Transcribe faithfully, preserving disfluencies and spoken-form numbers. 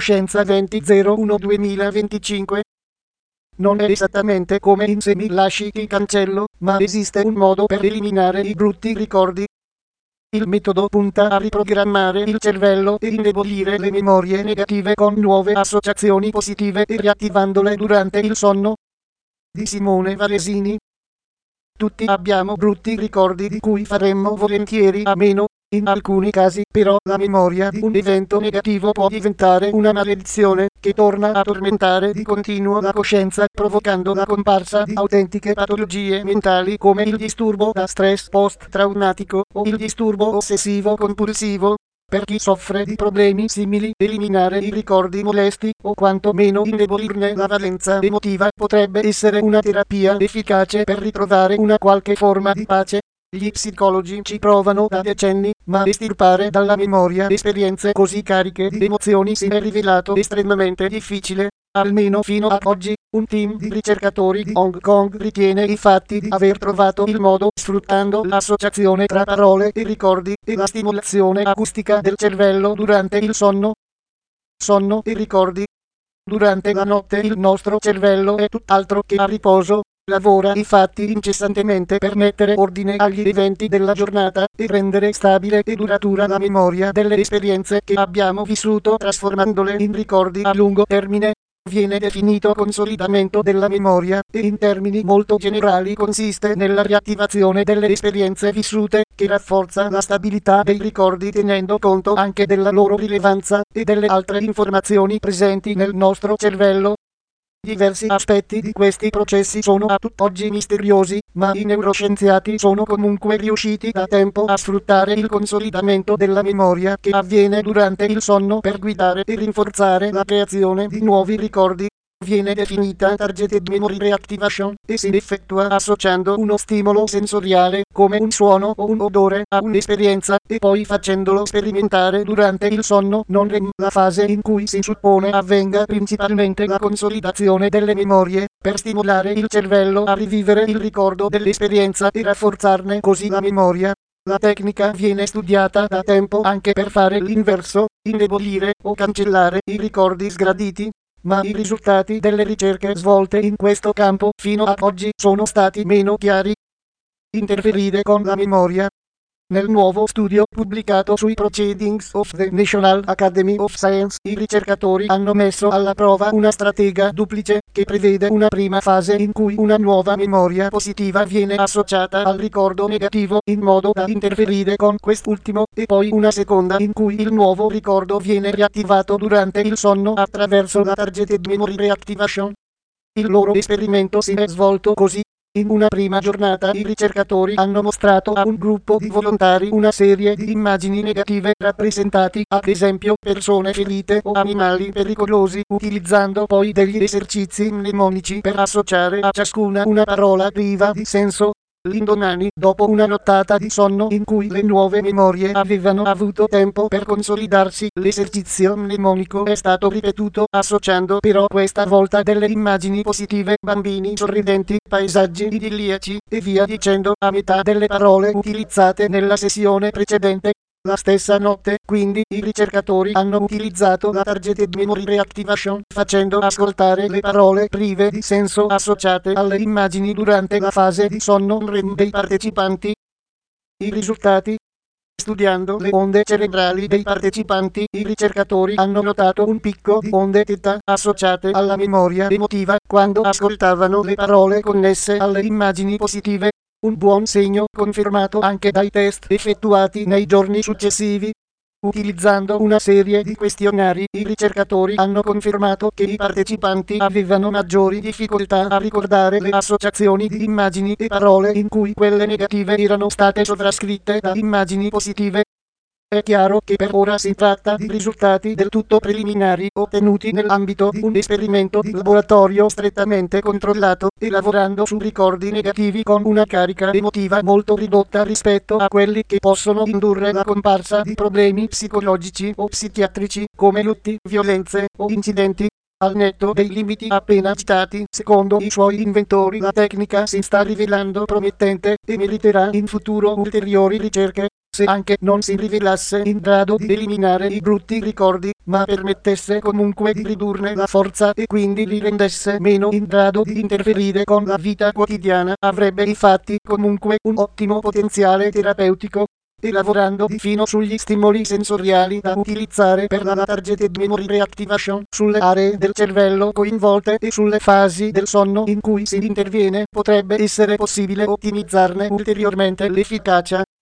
Scienza venti zero uno duemilaventicinque. Non è esattamente come in Se mi lasci ti cancello, ma esiste un modo per eliminare i brutti ricordi. Il metodo punta a riprogrammare il cervello e indebolire le memorie negative con nuove associazioni positive e riattivandole durante il sonno. Di Simone Varesini. Tutti abbiamo brutti ricordi di cui faremmo volentieri a meno. In alcuni casi, però, la memoria di un evento negativo può diventare una maledizione, che torna a tormentare di continuo la coscienza, provocando la comparsa di autentiche patologie mentali come il disturbo da stress post-traumatico o il disturbo ossessivo-compulsivo. Per chi soffre di problemi simili, eliminare i ricordi molesti, o quanto meno indebolirne la valenza emotiva, potrebbe essere una terapia efficace per ritrovare una qualche forma di pace. Gli psicologi ci provano da decenni, ma estirpare dalla memoria esperienze così cariche di emozioni si è rivelato estremamente difficile. Almeno fino ad oggi, un team di ricercatori di Hong Kong ritiene infatti di aver trovato il modo, sfruttando l'associazione tra parole e ricordi, e la stimolazione acustica del cervello durante il sonno. Sonno e ricordi. Durante la notte il nostro cervello è tutt'altro che a riposo. Lavora infatti incessantemente per mettere ordine agli eventi della giornata e rendere stabile e duratura la memoria delle esperienze che abbiamo vissuto, trasformandole in ricordi a lungo termine. Viene definito consolidamento della memoria e in termini molto generali consiste nella riattivazione delle esperienze vissute, che rafforza la stabilità dei ricordi tenendo conto anche della loro rilevanza e delle altre informazioni presenti nel nostro cervello. Diversi aspetti di questi processi sono a tutt'oggi misteriosi, ma i neuroscienziati sono comunque riusciti da tempo a sfruttare il consolidamento della memoria che avviene durante il sonno per guidare e rinforzare la creazione di nuovi ricordi. Viene definita Targeted Memory Reactivation e si effettua associando uno stimolo sensoriale, come un suono o un odore, a un'esperienza, e poi facendolo sperimentare durante il sonno non REM, la fase in cui si suppone avvenga principalmente la consolidazione delle memorie, per stimolare il cervello a rivivere il ricordo dell'esperienza e rafforzarne così la memoria. La tecnica viene studiata da tempo anche per fare l'inverso, indebolire o cancellare i ricordi sgraditi. Ma i risultati delle ricerche svolte in questo campo fino ad oggi sono stati meno chiari. Interferire con la memoria. Nel nuovo studio pubblicato sui Proceedings of the National Academy of Science, i ricercatori hanno messo alla prova una stratega duplice, che prevede una prima fase in cui una nuova memoria positiva viene associata al ricordo negativo in modo da interferire con quest'ultimo, e poi una seconda in cui il nuovo ricordo viene riattivato durante il sonno attraverso la Targeted Memory Reactivation. Il loro esperimento si è svolto così. In una prima giornata i ricercatori hanno mostrato a un gruppo di volontari una serie di immagini negative rappresentati, ad esempio, persone ferite o animali pericolosi, utilizzando poi degli esercizi mnemonici per associare a ciascuna una parola priva di senso. L'indomani, dopo una nottata di sonno in cui le nuove memorie avevano avuto tempo per consolidarsi, l'esercizio mnemonico è stato ripetuto, associando però questa volta delle immagini positive, bambini sorridenti, paesaggi idilliaci, e via dicendo, a metà delle parole utilizzate nella sessione precedente. La stessa notte, quindi, i ricercatori hanno utilizzato la Targeted Memory Reactivation, facendo ascoltare le parole prive di senso associate alle immagini durante la fase di sonno REM dei partecipanti. I risultati. Studiando le onde cerebrali dei partecipanti, i ricercatori hanno notato un picco di onde θ associate alla memoria emotiva quando ascoltavano le parole connesse alle immagini positive. Un buon segno confermato anche dai test effettuati nei giorni successivi. Utilizzando una serie di questionari, i ricercatori hanno confermato che i partecipanti avevano maggiori difficoltà a ricordare le associazioni di immagini e parole in cui quelle negative erano state sovrascritte da immagini positive. È chiaro che per ora si tratta di risultati del tutto preliminari, ottenuti nell'ambito di un esperimento di laboratorio strettamente controllato, e lavorando su ricordi negativi con una carica emotiva molto ridotta rispetto a quelli che possono indurre la comparsa di problemi psicologici o psichiatrici, come lutti, violenze o incidenti. Al netto dei limiti appena citati, secondo i suoi inventori la tecnica si sta rivelando promettente, e meriterà in futuro ulteriori ricerche. se anche non si rivelasse in grado di eliminare i brutti ricordi, ma permettesse comunque di ridurne la forza e quindi li rendesse meno in grado di interferire con la vita quotidiana, avrebbe infatti comunque un ottimo potenziale terapeutico. E lavorando di fino sugli stimoli sensoriali da utilizzare per la Targeted Memory Reactivation, sulle aree del cervello coinvolte e sulle fasi del sonno in cui si interviene, potrebbe essere possibile ottimizzarne ulteriormente l'efficacia.